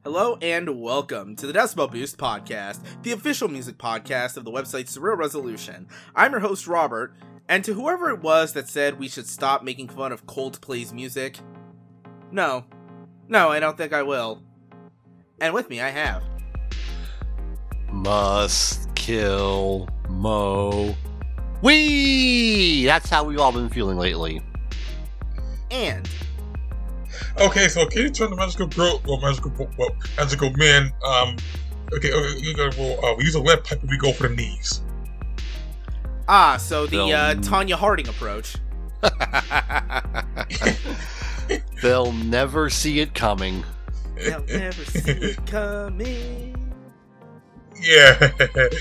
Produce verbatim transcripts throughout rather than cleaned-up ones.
Hello and welcome to the Decibel Boost podcast, the official music podcast of the website Surreal Resolution. I'm your host, Robert, and to whoever it was that said we should stop making fun of Coldplay's music, no. No, I don't think I will. And with me, I have... Must kill Mo. Wee! That's how we've all been feeling lately. And... Okay, so can you turn the magical girl, well, magical, well, magical man, um, okay, okay, you gotta, well, uh, we use a lead pipe and we go for the knees. Ah, so the, They'll... uh, Tanya Harding approach. They'll never see it coming. They'll never see it coming. Yeah.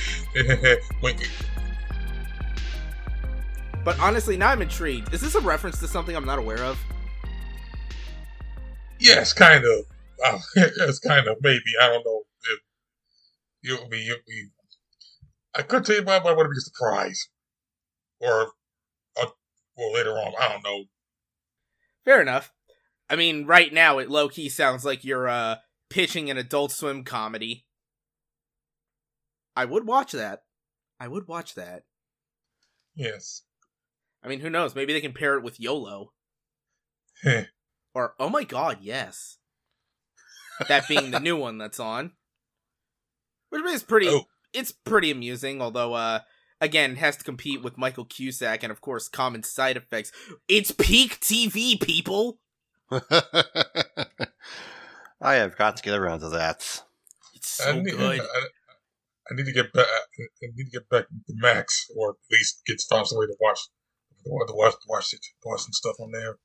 But honestly, now I'm intrigued. Is this a reference to something I'm not aware of? Yes, kind of. Uh, yes, kind of. Maybe. I don't know. It, you'll be, you'll be. I could tell you about what would be a surprise. Or, uh, well, later on. I don't know. Fair enough. I mean, right now, it low-key sounds like you're, uh, pitching an Adult Swim comedy. I would watch that. I would watch that. Yes. I mean, who knows? Maybe they can pair it with YOLO. Heh. Or, oh my god, yes. That being the new one that's on. Which is pretty, oh. it's pretty amusing, although, uh, again, it has to compete with Michael Cusack and, of course, Common Side Effects. It's peak T V, people! I have got to get around to that. It's so I need, good. I, I need to get back, I need to get back to Max, or at least get find some way to watch, to watch, to watch it, to watch some stuff on there.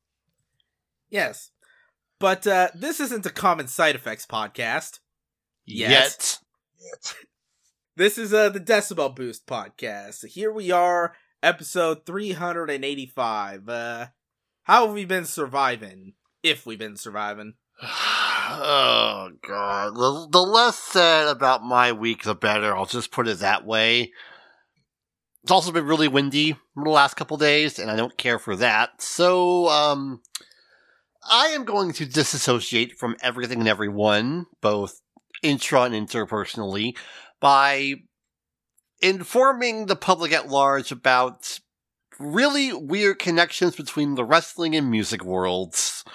Yes. But, uh, this isn't a Common Side Effects podcast. Yet. Yet. Yet. This is, uh, the Decibel Boost podcast. Here we are, episode three hundred eighty-five. Uh, how have we been surviving? If we've been surviving. Oh, God. The, the less said about my week, the better. I'll just put it that way. It's also been really windy the last couple days, and I don't care for that. So, um... I am going to disassociate from everything and everyone, both intra and interpersonally, by informing the public at large about really weird connections between the wrestling and music worlds.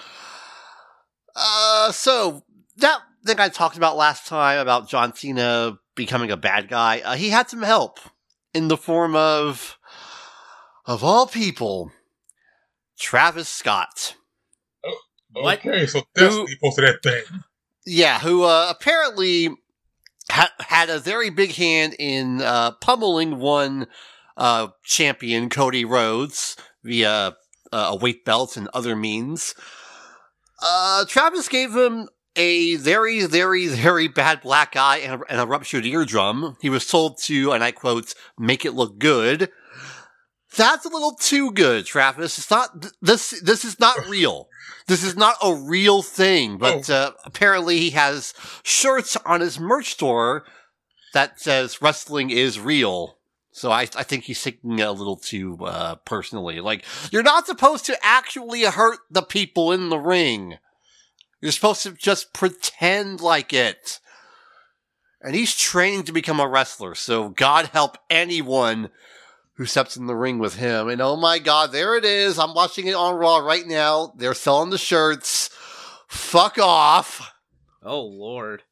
Uh, so, that thing I talked about last time about John Cena becoming a bad guy, uh, he had some help in the form of, of all people, Travis Scott. What? Okay, so that's Who, the posted that thing. Yeah, who uh, apparently ha- had a very big hand in uh, pummeling one uh, champion, Cody Rhodes, via uh, a weight belt and other means. Uh, Travis gave him a very, very, very bad black eye and a, and a ruptured eardrum. He was told to, and I quote, make it look good. That's a little too good, Travis. It's not, this, this is not real. This is not a real thing, but oh. uh, apparently he has shirts on his merch store that says wrestling is real. So I, I think he's taking it a little too uh, personally. Like, you're not supposed to actually hurt the people in the ring. You're supposed to just pretend like it. And he's training to become a wrestler, so God help anyone who steps in the ring with him. And oh my god, there it is. I'm watching it on Raw right now. They're selling the shirts. Fuck off. Oh, Lord.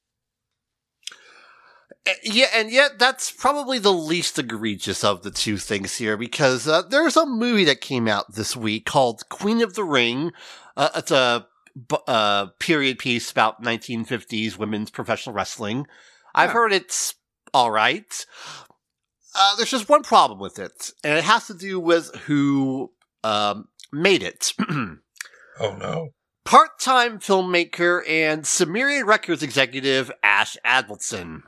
Yeah, and yet that's probably the least egregious of the two things here, because uh, there's a movie that came out this week called Queen of the Ring. Uh, it's a uh, period piece about nineteen fifties women's professional wrestling. I've Yeah. heard it's all right. Uh, there's just one problem with it, and it has to do with who um, made it. Oh, no. Part-time filmmaker and Sumerian Records executive Ash Advilson.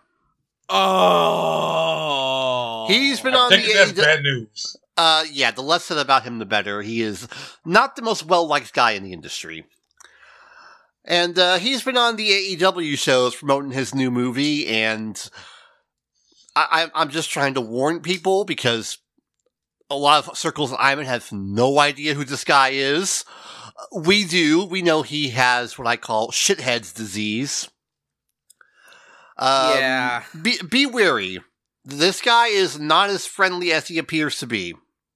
Oh! He's been I on think the that's A E W. bad news. Uh, yeah, the less said about him, the better. He is not the most well-liked guy in the industry. And uh, he's been on the A E W shows promoting his new movie, and I- I'm just trying to warn people because a lot of circles I'm in have no idea who this guy is. We do. We know he has what I call shithead's disease. Um, Yeah. Be, be wary. This guy is not as friendly as he appears to be.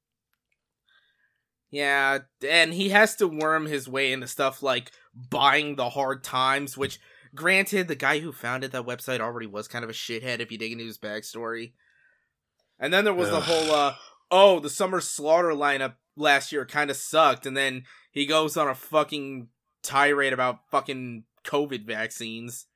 Yeah, and he has to worm his way into stuff like buying the Hard Times, which, granted, the guy who founded that website already was kind of a shithead if you dig into his backstory. And then there was the Ugh. whole, uh, oh, the Summer Slaughter lineup last year kind of sucked, and then he goes on a fucking tirade about fucking COVID vaccines.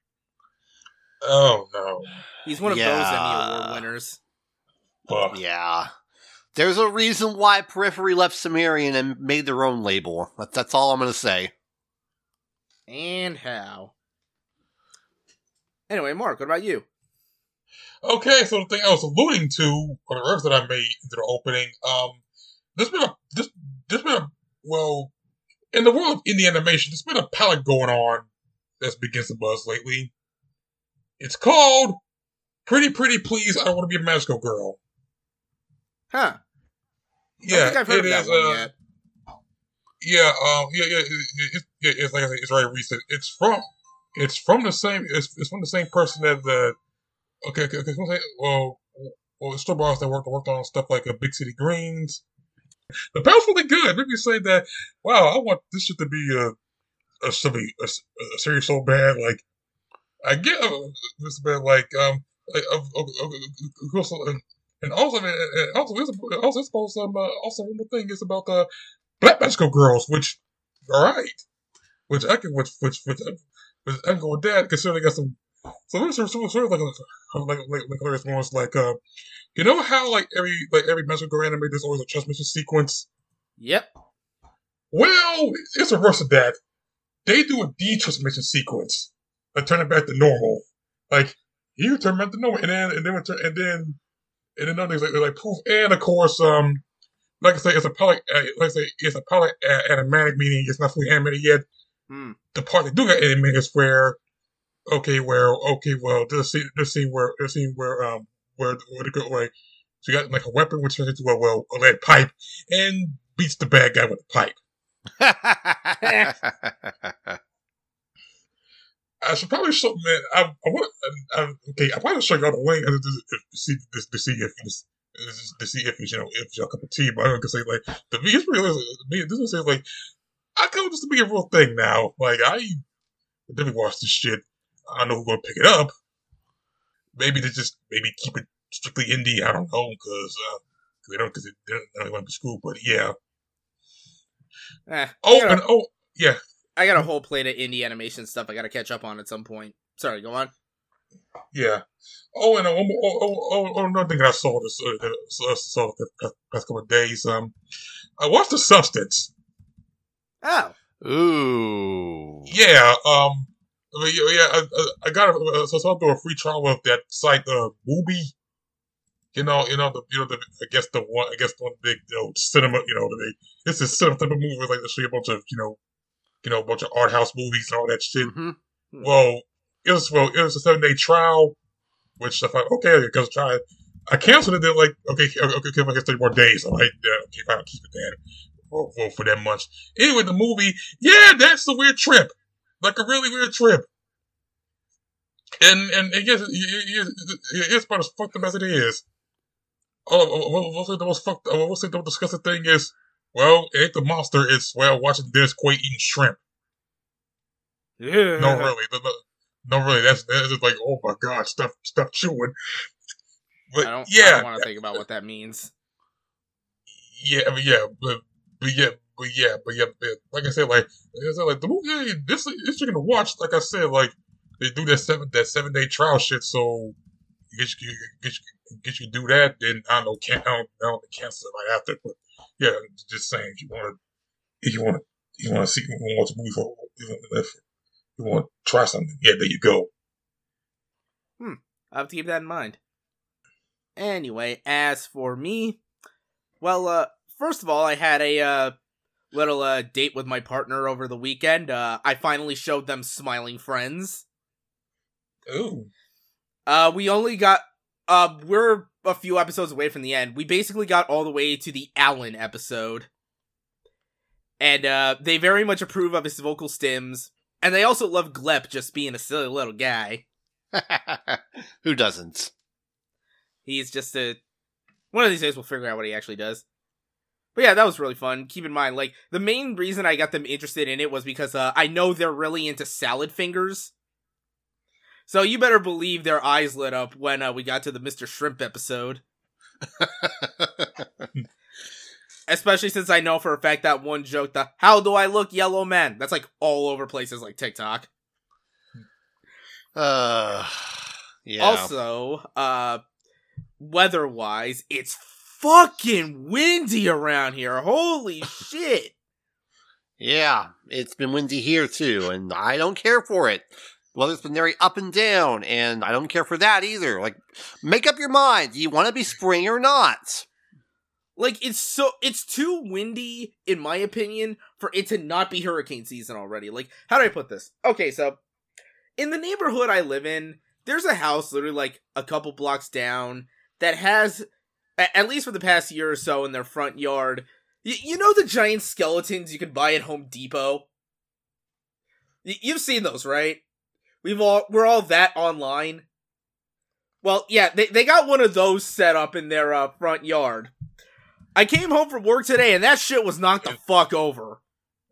Oh, no. He's one of Yeah. those Emmy Award winners. Fuck. Yeah. There's a reason why Periphery left Sumerian and made their own label. That's, that's all I'm going to say. And how. Anyway, Mark, what about you? Okay, so the thing I was alluding to, or the reference that I made into the opening, um, there's been a, this, there's been a, well, in the world of indie animation, there's been a palette going on that's been getting some buzz lately. It's called Pretty Pretty Please, I Don't Want to Be a Magical Girl. Huh. Yeah, I don't think I've heard it of that is, one uh, yet. Yeah, um, yeah, yeah, it, it, it, it's like I said, it's very recent. It's from, it's from the same, it's, it's from the same person that the, okay, okay, okay, okay well, well, the store bars that worked worked on stuff like a Big City Greens. The panel's really good. Maybe you say that, wow, I want this shit to be a, a, a, a, a series so bad, like, I get uh, this bad, like, um, like, uh, uh, uh, uh, and also, and also, it's, also, it's about some, uh, also one more thing is about the Black Magical Girls, which, alright, which I can, which, which, which, which I can go with that, considering I got some, so there's sort of, sort of like, like, like, like, hilarious ones, like, uh, you know how, like, every, like, every Magical Girl anime, there's always a transmission sequence? Yep. Well, it's reverse of that. They do a detransmission sequence, like, turn it back to normal. Like, you turn back to normal, and then, and then, and then, and then other things like, like poof, and of course, um, like I say, it's a pilot, uh, like I say, it's a pilot uh, animatic, meaning it's not fully animated yet. Hmm. The part they do get animated is where, okay, where, okay, well, there's a scene, there's a scene where, there's a scene where, um, where, where the girl, like, she got like a weapon which turns into a, well, a lead pipe, and beats the bad guy with the pipe. I should probably show, man, I, I want, I, I, okay, I probably show y'all the link to, to, to see, to, to see if it's, to see if it's, you know, if it's your cup of tea, but I can say, like, the me, it's real, me, this is like, I go this to be a real thing now. Like, I definitely watch this shit. I don't know who's gonna pick it up. Maybe they just, maybe keep it strictly indie, I don't know, because, uh, they don't, because they don't want to be screwed, but yeah. Eh, Oh, I and, got, a, oh, yeah. I got a whole plate of indie animation stuff I gotta catch up on at some point. Sorry, go on. Yeah. Oh, and uh, one more, oh, oh, oh, oh, another thing that I saw this, uh, saw, saw the past, past couple of days, um, I watched The Substance. Oh. Ooh. Yeah, um, I mean, yeah, I, I got a, so, so I'll do a free trial of that site, uh, Mubi. You know, you know, the, you know, the, I guess the one, I guess the one big, you know, cinema, you know, the, it's a cinema type of movie, like, to show you a bunch of, you know, you know, a bunch of art house movies and all that shit. Mm-hmm. Well, it was, well, it was a seven day trial, which I thought, okay, because try it. I canceled it, then, like, okay, okay, okay, I guess thirty more days. I'm like, yeah, okay, fine, I'll keep it there. For, for, for that much. Anyway, the movie, yeah, that's a weird trip. Like a really weird trip. And, and, and yes, it's about as fucked up as it is. Oh, we'll say the most fucked, we'll say the most disgusting thing is, well, it ain't the monster, it's, well, watching Dennis Quaid eating shrimp. Yeah. No, really. No, no, no, really. That's, that's just like, oh my god, stuff, stuff chewing. But, I don't, yeah. I don't want to think about what that means. Yeah, I mean, yeah, but, but yeah, but yeah, but yeah, but like I said, like, like I said, like the movie, this this you're gonna watch. Like I said, like they do that seven that seven day trial shit. So you get you get you get you to do that, then I don't know, can't I don't, I don't cancel it right after. But yeah, just saying, if you want to, if you want to, you want to see, you want to watch a movie for, if you want to try something, yeah, there you go. Hmm, I'll have to keep that in mind. Anyway, as for me, well, uh, first of all, I had a, uh, little, uh, date with my partner over the weekend. Uh, I finally showed them Smiling Friends. Ooh. Uh, we only got, uh, we're a few episodes away from the end. We basically got all the way to the Alan episode. And, uh, they very much approve of his vocal stims. And they also love Glep just being a silly little guy. Who doesn't? He's just a... One of these days we'll figure out what he actually does. But yeah, that was really fun. Keep in mind, like, the main reason I got them interested in it was because uh, I know they're really into salad fingers. So you better believe their eyes lit up when uh, we got to the Mister Shrimp episode. Especially since I know for a fact that one joke, the "How do I look, yellow man?" That's like all over places like TikTok. Uh, yeah. Also, uh, weather-wise, it's fucking windy around here. Holy shit. Yeah, it's been windy here too, and I don't care for it. The weather's been very up and down, and I don't care for that either. Like, make up your mind. Do you want to be spring or not? Like, it's so, it's too windy, in my opinion, for it to not be hurricane season already. Like, how do I put this? Okay, so, in the neighborhood I live in, there's a house literally, like, a couple blocks down that has, at least for the past year or so in their front yard, y- you know the giant skeletons you can buy at Home Depot? Y- you've seen those, right? We've all, we're all that online. Well, yeah, they, they got one of those set up in their, uh, front yard. I came home from work today, and that shit was knocked the fuck over.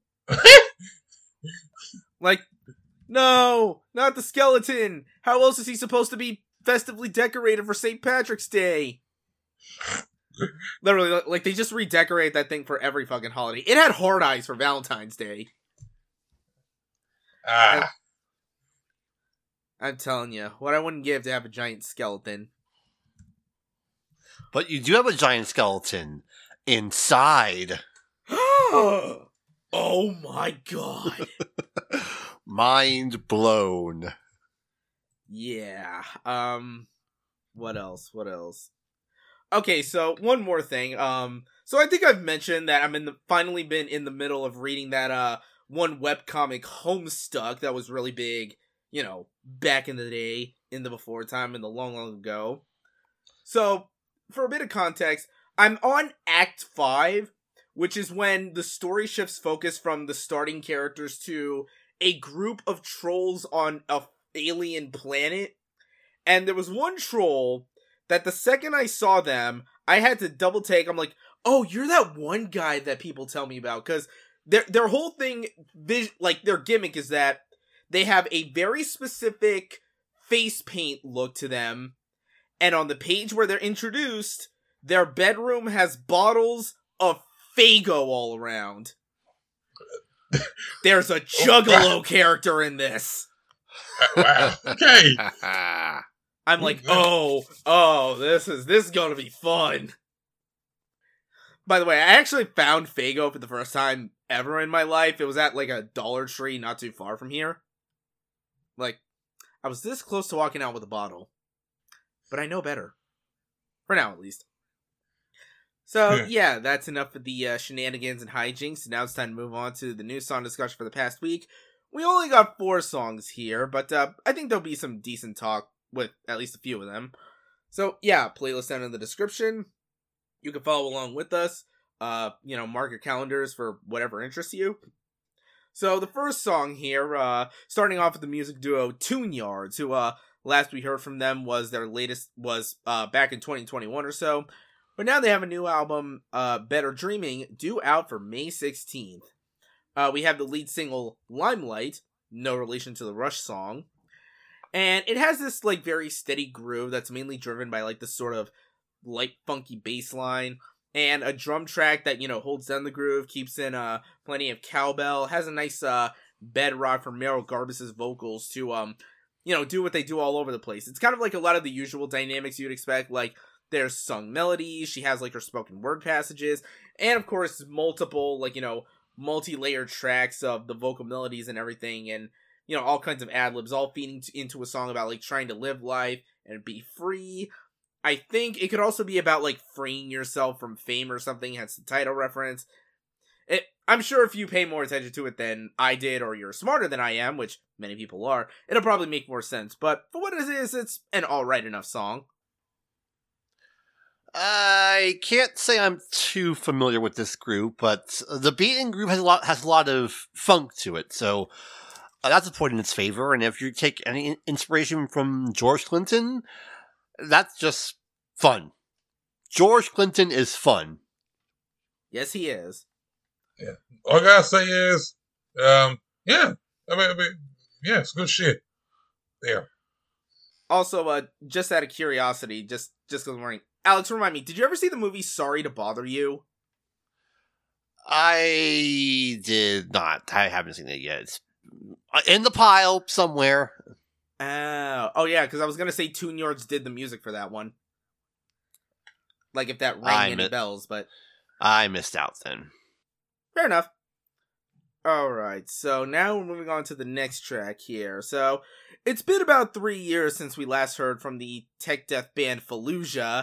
Like, no, not the skeleton. How else is he supposed to be festively decorated for Saint Patrick's Day? Literally, like, they just redecorate that thing for every fucking holiday. It had hard eyes for Valentine's Day. Ah. I'm telling you, what I wouldn't give to have a giant skeleton. But you do have a giant skeleton inside. Oh my god. Mind blown. Yeah. Um, what else? What else? Okay, so one more thing. Um, so I think I've mentioned that I'm in the finally been in the middle of reading that uh one webcomic Homestuck that was really big, you know, back in the day, in the before time, in the long, long ago. So, for a bit of context, I'm on Act five, which is when the story shifts focus from the starting characters to a group of trolls on a alien planet. And there was one troll that the second I saw them, I had to double take. I'm like, oh, you're that one guy that people tell me about. Because their, their whole thing, like, their gimmick is that they have a very specific face paint look to them. And on the page where they're introduced, their bedroom has bottles of Faygo all around. There's a Juggalo character in this. Wow. Okay. I'm like, oh, oh, this is this is gonna be fun. By the way, I actually found Faygo for the first time ever in my life. It was at like a Dollar Tree not too far from here. Like, I was this close to walking out with a bottle. But I know better. For now, at least. So, yeah, yeah that's enough of the uh, shenanigans and hijinks. Now it's time to move on to the new song discussion for the past week. We only got four songs here, but uh, I think there'll be some decent talk with at least a few of them. So, yeah, playlist down in the description. You can follow along with us. Uh, you know, mark your calendars for whatever interests you. So, the first song here, uh, starting off with the music duo Tune Yards, who, uh, last we heard from them was their latest, was uh, back in twenty twenty-one or so. But now they have a new album, uh, Better Dreaming, due out for May sixteenth. Uh, we have the lead single, Limelight, no relation to the Rush song. And it has this, like, very steady groove that's mainly driven by, like, this sort of light, funky bass line. And a drum track that, you know, holds down the groove, keeps in uh, plenty of cowbell, has a nice uh, bedrock from Meryl Garbus's vocals to, um, you know, do what they do all over the place. It's kind of like a lot of the usual dynamics you'd expect, like, there's sung melodies, she has, like, her spoken word passages, and, of course, multiple, like, you know, multi-layered tracks of the vocal melodies and everything, and, you know, all kinds of ad-libs, all feeding t- into a song about, like, trying to live life and be free. I think it could also be about, like, freeing yourself from fame or something, hence the title reference. It, I'm sure if you pay more attention to it than I did, or you're smarter than I am, which many people are, it'll probably make more sense, but for what it is, it's an alright enough song. I can't say I'm too familiar with this group, but the beat and groove has a lot has a lot of funk to it. So uh, that's a point in its favor. And if you take any inspiration from George Clinton, that's just fun. George Clinton is fun. Yes, he is. Yeah. All I gotta say is, um, yeah. I mean, I mean, yeah, it's good shit. Yeah. Also, uh, just out of curiosity, just just because I'm wondering, Alex, remind me, did you ever see the movie Sorry to Bother You? I did not. I haven't seen it yet. It's in the pile somewhere. Oh, oh yeah, because I was gonna say Tune Yards did the music for that one. Like if that rang I any mi- bells, but I missed out then. fair enough. Alright, so now we're moving on to the next track here. So, it's been about three years since we last heard from the tech death band Fallujah,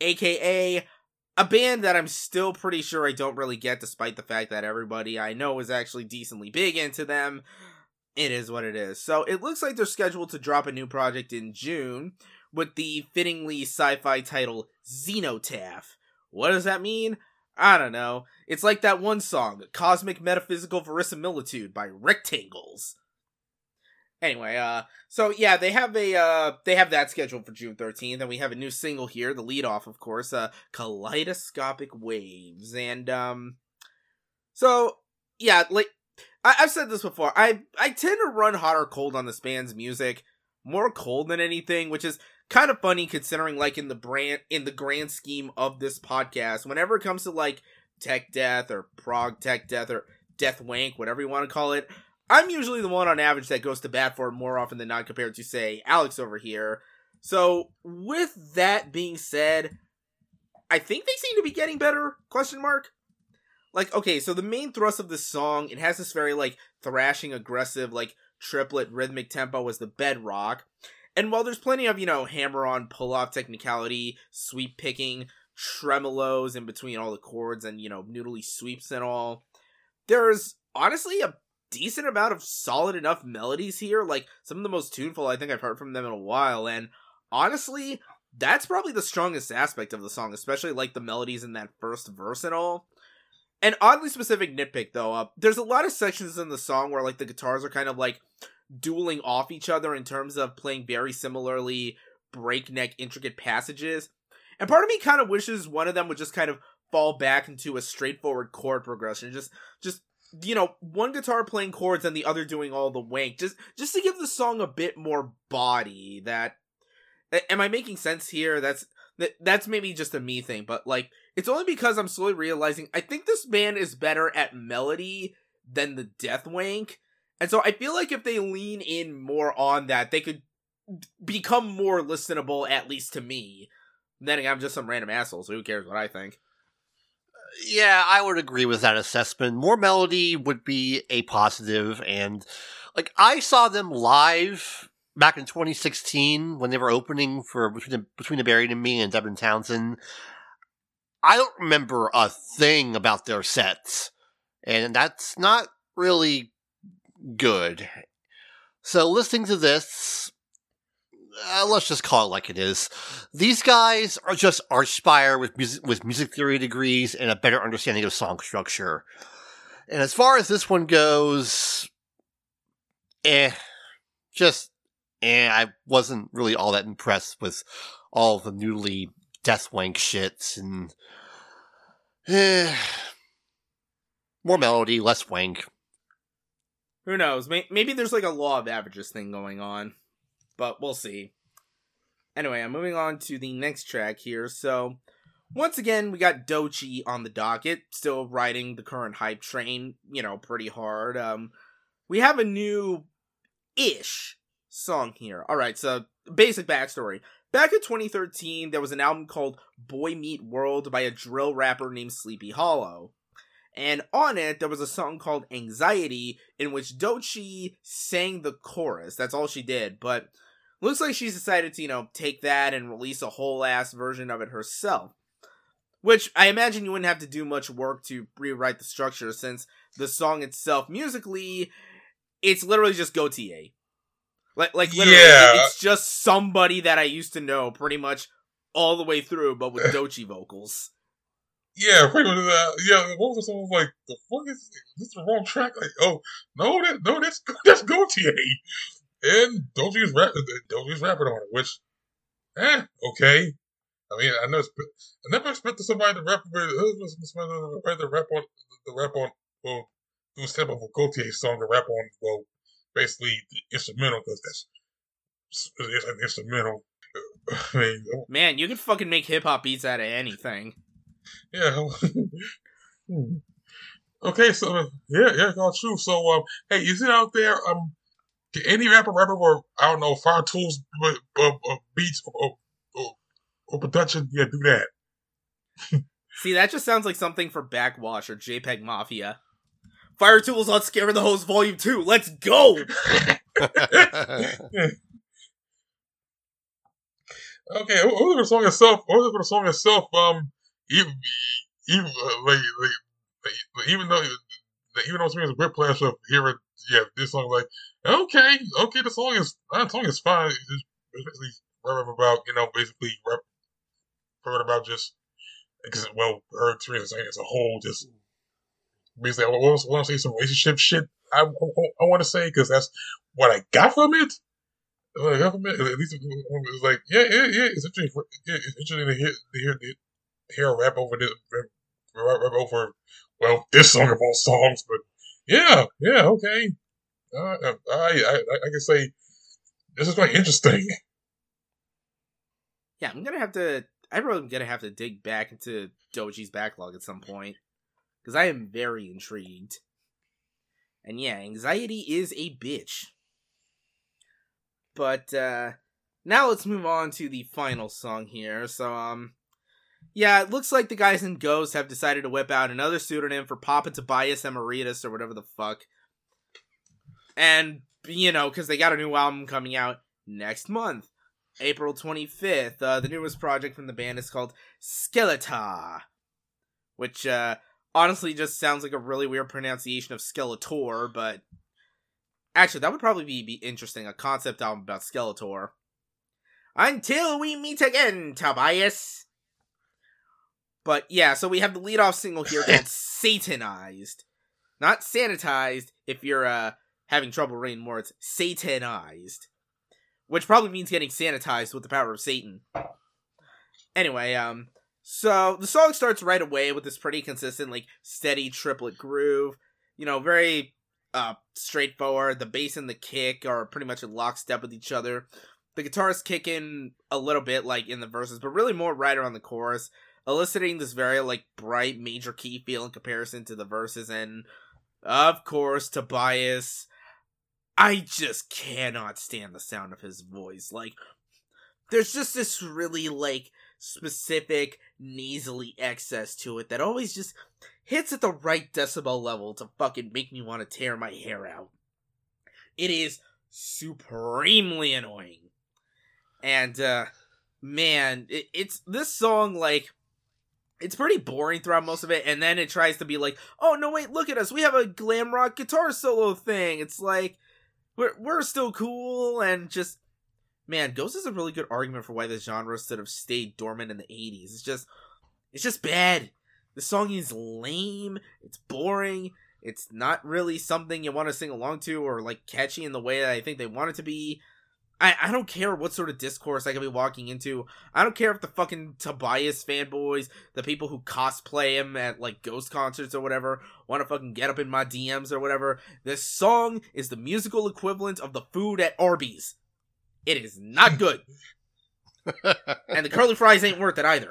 aka a band that I'm still pretty sure I don't really get, despite the fact that everybody I know is actually decently big into them. It is what it is. So, it looks like they're scheduled to drop a new project in June, with the fittingly sci-fi title Xenotaph. What does that mean? I don't know. It's like that one song, Cosmic Metaphysical Verisimilitude by Rectangles. Anyway, uh, so yeah, they have a, uh, they have that scheduled for June thirteenth, and we have a new single here, the lead off, of course, uh, Kaleidoscopic Waves, and, um, so, yeah, like, I- I've said this before, I, I tend to run hot or cold on this band's music, more cold than anything, which is kind of funny considering, like, in the brand, in the grand scheme of this podcast, whenever it comes to, like, tech death or prog tech death or death wank, whatever you want to call it, I'm usually the one on average that goes to bat for it more often than not compared to, say, Alex over here. So, with that being said, I think they seem to be getting better, question mark? Like, okay, so the main thrust of this song, it has this very, like, thrashing, aggressive, like, triplet rhythmic tempo as the bedrock. And while there's plenty of, you know, hammer-on, pull-off technicality, sweep picking, tremolos in between all the chords, and, you know, noodly sweeps and all, there's honestly a decent amount of solid enough melodies here, like, some of the most tuneful I think I've heard from them in a while, and honestly, that's probably the strongest aspect of the song, especially, like, the melodies in that first verse and all. An oddly specific nitpick, though, uh, there's a lot of sections in the song where, like, the guitars are kind of, like, dueling off each other in terms of playing very similarly breakneck, intricate passages. And part of me kind of wishes one of them would just kind of fall back into a straightforward chord progression. Just, just, you know, one guitar playing chords and the other doing all the wank. Just, just to give the song a bit more body. That, am I making sense here? That's, that, that's maybe just a me thing, but, like, it's only because I'm slowly realizing I think this band is better at melody than the death wank. And so I feel like if they lean in more on that, they could become more listenable, at least to me. Then again, I'm just some random asshole, so who cares what I think? Yeah, I would agree with that assessment. More melody would be a positive, and, like, I saw them live back in twenty sixteen when they were opening for Between the, Between the Buried and Me and Devin Townsend. I don't remember a thing about their sets, and that's not really good. So listening to this, uh, let's just call it like it is. These guys are just Archspire with music with music theory degrees and a better understanding of song structure. And as far as this one goes, eh, just eh. I wasn't really all that impressed with all the newly death wank shits and eh, more melody, less wank. Who knows? Maybe there's like a law of averages thing going on, but we'll see. Anyway, I'm moving on to the next track here. So, once again, we got Doechii on the docket, still riding the current hype train, you know, pretty hard. Um, we have a new-ish song here. Alright, so, basic backstory. Back in twenty thirteen, there was an album called Boy Meet World by a drill rapper named Sleepy Hollow. And on it, there was a song called Anxiety, in which Doechii sang the chorus. That's all she did, but looks like she's decided to, you know, take that and release a whole-ass version of it herself. Which, I imagine you wouldn't have to do much work to rewrite the structure, since the song itself, musically, it's literally just Gotye. Like, like literally, Yeah. it's just somebody that I used to know, pretty much all the way through, but with Doechii vocals. Yeah, pretty much. Uh, yeah, what was the song? Like, the fuck is this? Is the wrong track? Like, oh no, that no, that's that's Gaultier, and Doji's rap, Doji's rapping on it. Which, eh, okay. I mean, I never, I never expected somebody to rap, somebody to rap on the rap on well, do a step of a Gaultier song to rap on well, basically the instrumental because that's it's an instrumental. I mean, man, you can fucking make hip hop beats out of anything. Yeah. Okay, so yeah, yeah, that's true. So, um, hey, is it out there? Um, can any rapper rapper or I don't know, Fire Tools uh, uh, uh, beats or, or, or production? Yeah, do that. See, that just sounds like something for Backwash or JPEG Mafia. Fire Tools on Scare the Hose Volume Two. Let's go. Okay, over the song itself, over the song itself, um, even even uh, like, like, like even though even though it's a whiplash of hearing yeah this song, like okay, okay, the song is that song is fine. It's just basically rapping about you know basically rap, rapping about just because well her experience as a whole just basically I want to say some relationship shit. I I, I want to say because that's what I got from it. Like, at least it's like, yeah, yeah, yeah. It's interesting. Yeah, it's interesting to hear, to hear, to hear a rap over this, rap, rap over, well, this song of all songs. But yeah, yeah, okay. Uh, I, I, I can say this is quite interesting. Yeah, I'm gonna have to. I really am gonna have to dig back into Doji's backlog at some point because I am very intrigued. And yeah, anxiety is a bitch. But, uh, now let's move on to the final song here. So, um, yeah, it looks like the guys in Ghost have decided to whip out another pseudonym for Papa Tobias Emeritus or whatever the fuck. And, you know, because they got a new album coming out next month, April twenty-fifth. Uh, the newest project from the band is called Skeletor, which, uh, honestly just sounds like a really weird pronunciation of Skeletor, but actually, that would probably be, be interesting, a concept album about Skeletor. Until we meet again, Tobias! But yeah, so we have the lead-off single here called Satanized. Not sanitized, if you're uh, having trouble reading more, it's Satanized. Which probably means getting sanitized with the power of Satan. Anyway, um, so the song starts right away with this pretty consistent, like, steady triplet groove. You know, very Uh, straightforward. The bass and the kick are pretty much in lockstep with each other. The guitars kick in a little bit, like, in the verses, but really more right around the chorus, eliciting this very, like, bright major key feel in comparison to the verses, and, of course, Tobias. I just cannot stand the sound of his voice. Like, there's just this really, like, specific nasally excess to it that always just hits at the right decibel level to fucking make me want to tear my hair out. It is supremely annoying. And, uh, man, it, it's, this song, like, it's pretty boring throughout most of it, and then it tries to be like, oh, no, wait, look at us, we have a glam rock guitar solo thing. It's like, we're, we're still cool, and just, man, Ghost is a really good argument for why the genre sort of stayed dormant in the eighties. It's just, it's just bad. The song is lame, it's boring, it's not really something you want to sing along to or, like, catchy in the way that I think they want it to be. I, I don't care what sort of discourse I could be walking into. I don't care if the fucking Tobias fanboys, the people who cosplay him at, like, Ghost concerts or whatever, want to fucking get up in my D Ms or whatever. This song is the musical equivalent of the food at Arby's. It is not good. And the curly fries ain't worth it either.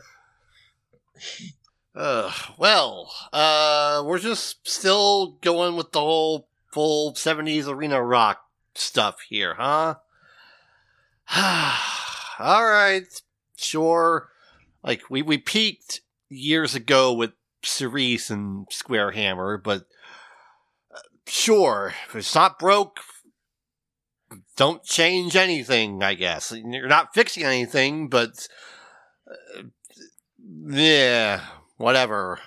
Uh, well, uh, we're just still going with the whole full seventies arena rock stuff here, huh? Alright, sure. Like, we, we peaked years ago with Cerise and Square Hammer, but uh, sure, if it's not broke, don't change anything, I guess. You're not fixing anything, but uh, yeah, whatever.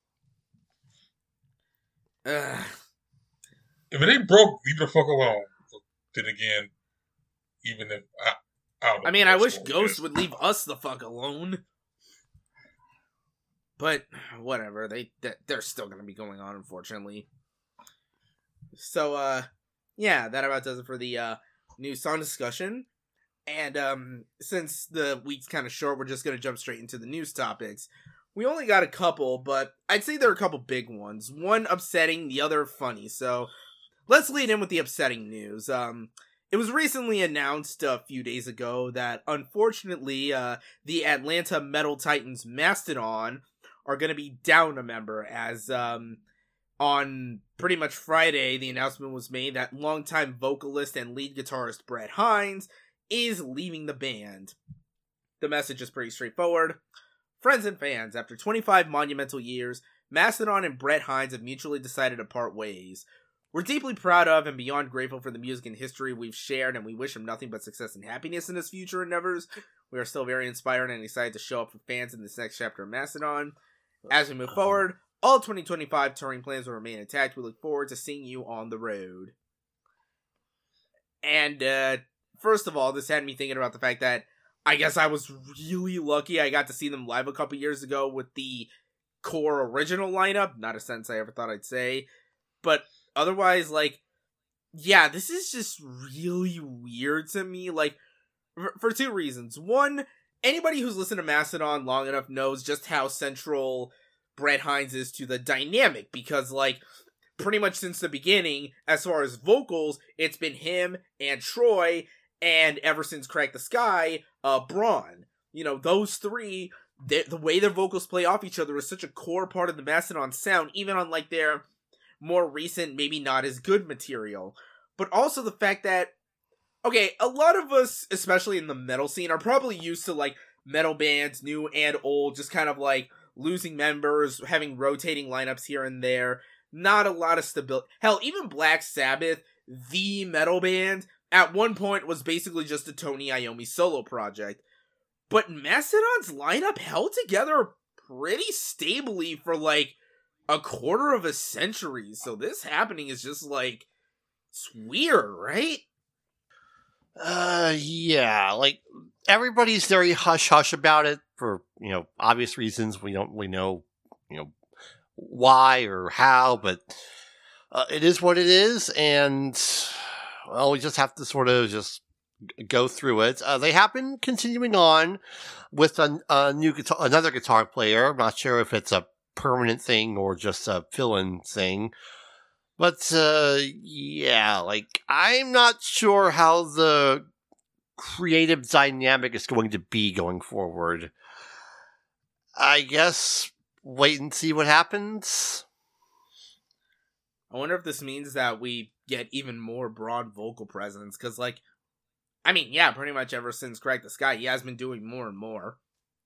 Ugh. If it ain't broke, leave the fuck alone. Then again, even if I, I, don't know I mean, I wish what Ghost is. would leave us the fuck alone. But whatever, they they're still going to be going on, unfortunately. So, uh, yeah, that about does it for the uh, news song discussion. And um, since the week's kind of short, we're just going to jump straight into the news topics. We only got a couple, but I'd say there are a couple big ones. One upsetting, the other funny. So let's lead in with the upsetting news. Um, it was recently announced a few days ago that, unfortunately, uh, the Atlanta Metal Titans Mastodon are going to be down a member, as um, on pretty much Friday, the announcement was made that longtime vocalist and lead guitarist Brett Hines is leaving the band. The message is pretty straightforward. Friends and fans, after twenty-five monumental years, Mastodon and Brett Hines have mutually decided to part ways. We're deeply proud of and beyond grateful for the music and history we've shared, and we wish him nothing but success and happiness in his future endeavors. We are still very inspired and excited to show up for fans in this next chapter of Mastodon. As we move forward, all twenty twenty-five touring plans will remain intact. We look forward to seeing you on the road. And, uh, first of all, this had me thinking about the fact that I guess I was really lucky I got to see them live a couple years ago with the core original lineup. Not a sentence I ever thought I'd say. But otherwise, like, yeah, this is just really weird to me. Like, for, for two reasons. One, anybody who's listened to Mastodon long enough knows just how central Brett Hines is to the dynamic. Because, like, pretty much since the beginning, as far as vocals, it's been him and Troy. And ever since Crack the Sky, uh, Braun. You know, those three, the way their vocals play off each other is such a core part of the Mastodon sound, even on, like, their more recent, maybe not as good material. But also the fact that, okay, a lot of us, especially in the metal scene, are probably used to, like, metal bands, new and old, just kind of, like, losing members, having rotating lineups here and there. Not a lot of stability. Hell, even Black Sabbath, the metal band, at one point was basically just a Tony Iommi solo project. But Mastodon's lineup held together pretty stably for, like, a quarter of a century. So this happening is just, like, it's weird, right? Uh, yeah, like, everybody's very hush-hush about it for, you know, obvious reasons. We don't really know, you know, why or how, but uh, it is what it is, and well, we just have to sort of just go through it. Uh, they have been continuing on with a, a new guitar, another guitar player. I'm not sure if it's a permanent thing or just a fill-in thing. But, uh, yeah, like, I'm not sure how the creative dynamic is going to be going forward. I guess wait and see what happens. I wonder if this means that we get even more broad vocal presence, because, like, I mean, yeah, pretty much ever since Crack the Sky, he has been doing more and more.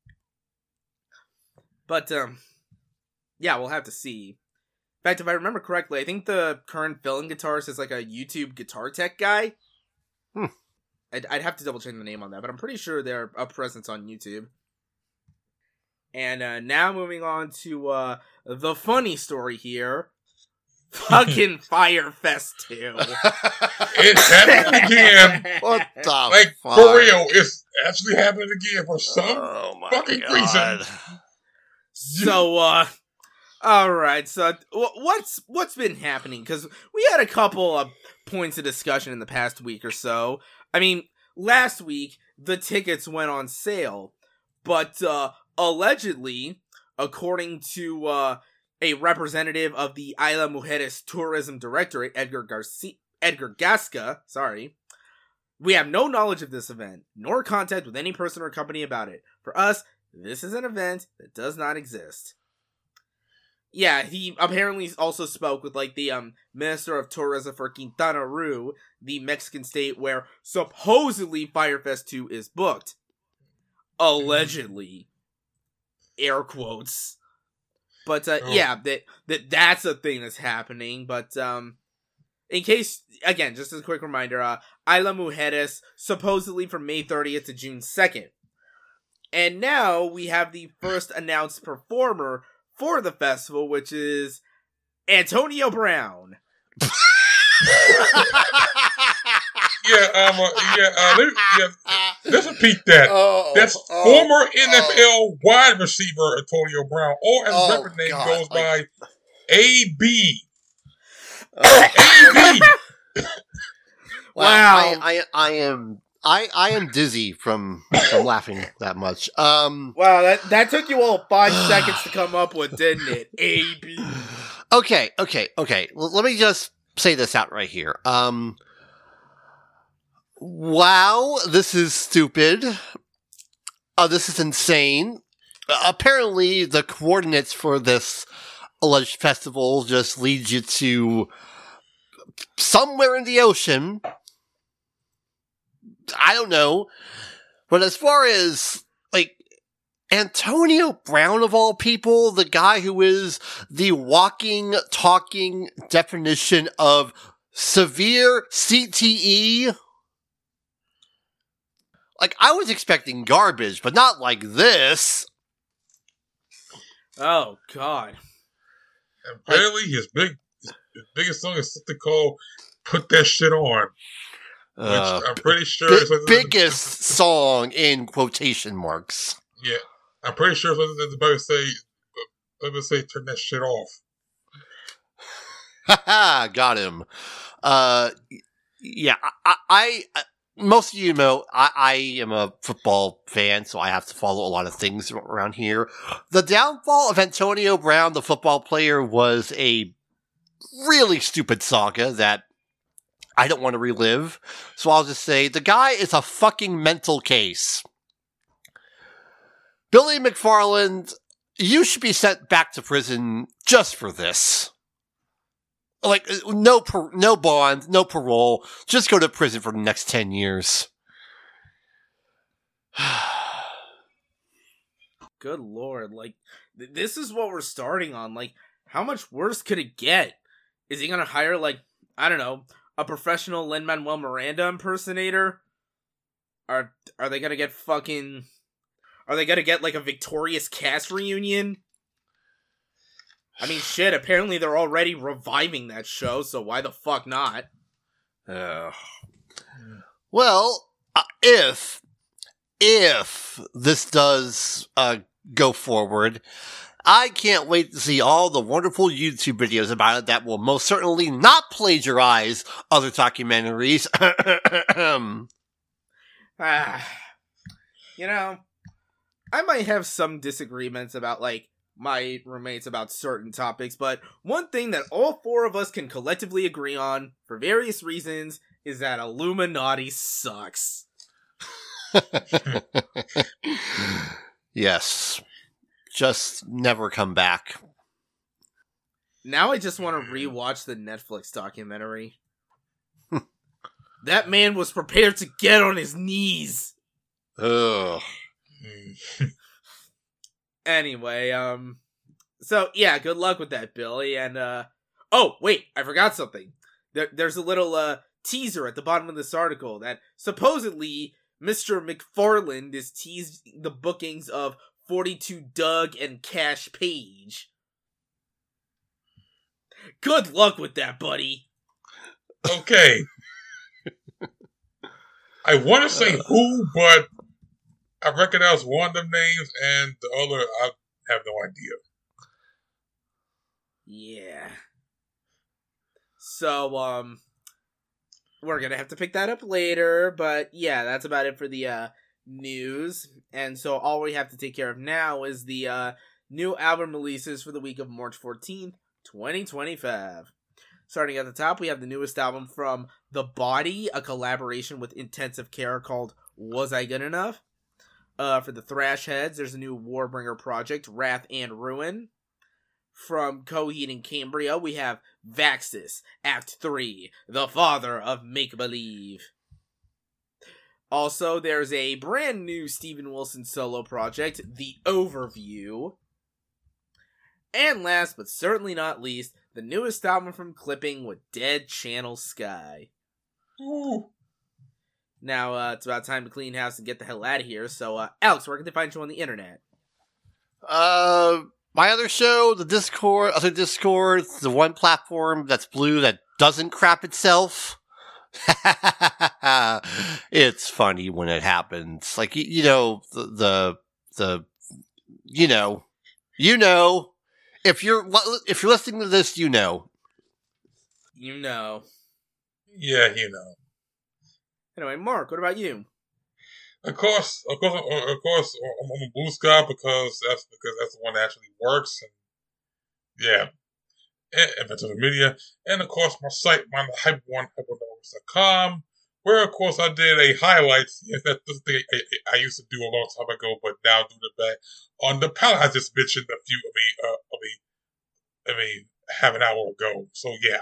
But, um, yeah, we'll have to see. In fact, if I remember correctly, I think the current fill-in guitarist is, like, a YouTube guitar tech guy. Hmm. I'd, I'd have to double-check the name on that, but I'm pretty sure they're a presence on YouTube. And, uh, now moving on to, uh, the funny story here. Fucking Firefest two. It's happening again. What the Like, fuck? for real, it's actually happening again for some Oh my fucking God. reason. So, uh, alright, so what's what's been happening? Because we had a couple of points of discussion in the past week or so. I mean, last week, the tickets went on sale, but, uh, allegedly, according to, uh, a representative of the Isla Mujeres Tourism Directorate, Edgar Garcia, Edgar Gasca, sorry, we have no knowledge of this event, nor contact with any person or company about it. For us, this is an event that does not exist. Yeah, he apparently also spoke with, like, the, um, Minister of Tourism for Quintana Roo, the Mexican state where supposedly Firefest two is booked. Allegedly. Air quotes. But, uh, Oh. yeah, that, that that's a thing that's happening, but, um, in case, again, just as a quick reminder, uh, Isla Mujeres, supposedly from May thirtieth to June second. And now, we have the first announced performer for the festival, which is Antonio Brown. Yeah, um, uh, yeah, uh, let- yeah. let's repeat that. Oh, That's oh, former N F L oh. wide receiver Antonio Brown, or as Oh, his record name God, goes like- by, A B. Uh, A B. Wow. I, I, I am, I, I am dizzy from from laughing that much. Um, Wow, that, that took you all five seconds to come up with, didn't it? A B. okay, okay, okay. Well, let me just say this out right here. Um, wow, this is stupid. Uh, this is insane. Uh, apparently, the coordinates for this alleged festival just lead you to somewhere in the ocean. I don't know. But as far as, like, Antonio Brown, of all people, the guy who is the walking, talking definition of severe C T E, like, I was expecting garbage, but not like this. Oh, God. And apparently, his big, his, his biggest song is something called "Put That Shit On," which Uh, I'm pretty sure bi- is something- biggest song in quotation marks. Yeah, I'm pretty sure it's something that the Bible say. Let me say, turn that shit off. Haha, got him. Uh, yeah, I, I, I, most of you know, I, I am a football fan, so I have to follow a lot of things around here. The downfall of Antonio Brown, the football player, was a really stupid saga that I don't want to relive. So I'll just say the guy is a fucking mental case. Billy McFarland, you should be sent back to prison just for this. Like, no par- no bond, no parole. Just go to prison for the next ten years. Good Lord. Like, th- this is what we're starting on. Like, how much worse could it get? Is he gonna hire, like, I don't know, a professional Lin-Manuel Miranda impersonator? Are, are they gonna get fucking... Are they gonna get, like, a Victorious cast reunion? I mean, shit, apparently they're already reviving that show, so why the fuck not? Uh, well, uh, if, if this does uh, go forward, I can't wait to see all the wonderful YouTube videos about it that will most certainly not plagiarize other documentaries. Ah, you know, I might have some disagreements about, like, my roommates about certain topics, but one thing that all four of us can collectively agree on, for various reasons, is that Illuminati sucks. Yes. Just never come back. Now I just want to rewatch the Netflix documentary. That man was prepared to get on his knees. Ugh. Anyway, um, so yeah, good luck with that, Billy. And uh, oh wait, I forgot something. There, there's a little uh teaser at the bottom of this article that supposedly Mister McFarland is teased the bookings of forty-two Doug and Cash Page. Good luck with that, buddy. Okay. I want to say who, but I recognize one of them names, and the other, I have no idea. Yeah. So, um, we're gonna have to pick that up later, but yeah, that's about it for the, uh, news. And so all we have to take care of now is the, uh, new album releases for the week of March fourteenth, twenty twenty-five. Starting at the top, we have the newest album from The Body, a collaboration with Intensive Care called Was I Good Enough? Uh, for the thrash heads, there's a new Warbringer project, Wrath and Ruin. From Coheed and Cambria, we have Vaxis, Act three, The Father of Make-Believe. Also, there's a brand new Steven Wilson solo project, The Overview. And last, but certainly not least, the newest album from Clipping with Dead Channel Sky. Ooh. Now, uh, it's about time to clean house and get the hell out of here, so, uh, Alex, where can they find you on the internet? Uh, my other show, the Discord, other Discord, the one platform that's blue that doesn't crap itself. It's funny when it happens. Like, you, you know, the, the, the, you know, you know, if you're, if you're listening to this, you know. You know. Yeah, you know. Anyway, Mark, what about you? Of course, of course, of course, I'm on Blue Sky because that's because that's the one that actually works. And yeah, and, and that's the media, and of course my site, my hype one hype one dot com, where of course I did a highlights. Yes, that's the thing I, I used to do a long time ago, but now doing it back on the palette I just mentioned a few of a uh, of a of a half an hour ago. So yeah,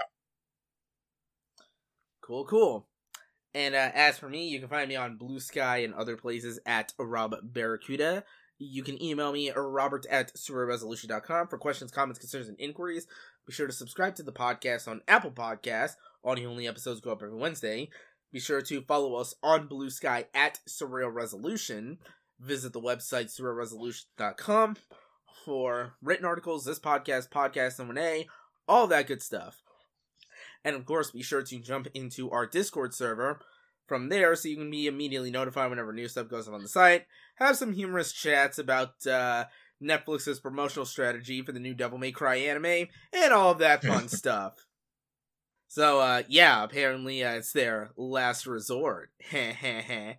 cool, cool. And uh, as for me, you can find me on Blue Sky and other places at Rob Barracuda. You can email me at robert at surrealresolution dot com for questions, comments, concerns, and inquiries. Be sure to subscribe to the podcast on Apple Podcasts. Audio-only episodes go up every Wednesday. Be sure to follow us on Blue Sky at Surreal Resolution. Visit the website surreal resolution dot com for written articles, this podcast, podcast number A, all that good stuff. And of course, be sure to jump into our Discord server from there so you can be immediately notified whenever new stuff goes up on the site. Have some humorous chats about uh, Netflix's promotional strategy for the new Devil May Cry anime, and all of that fun stuff. So, uh, yeah, apparently uh, it's their last resort. Heh heh heh.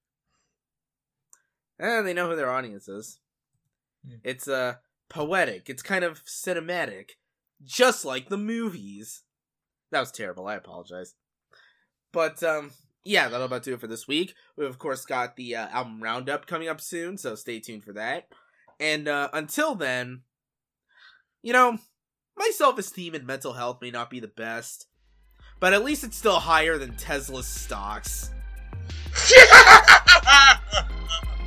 And they know who their audience is. Mm. It's, uh, poetic. It's kind of cinematic. Just like the movies. That was terrible, I apologize. But, um, yeah, that'll about do it for this week. We've, of course, got the uh, album roundup coming up soon, so stay tuned for that. And, uh, until then, you know, my self-esteem and mental health may not be the best, but at least it's still higher than Tesla's stocks.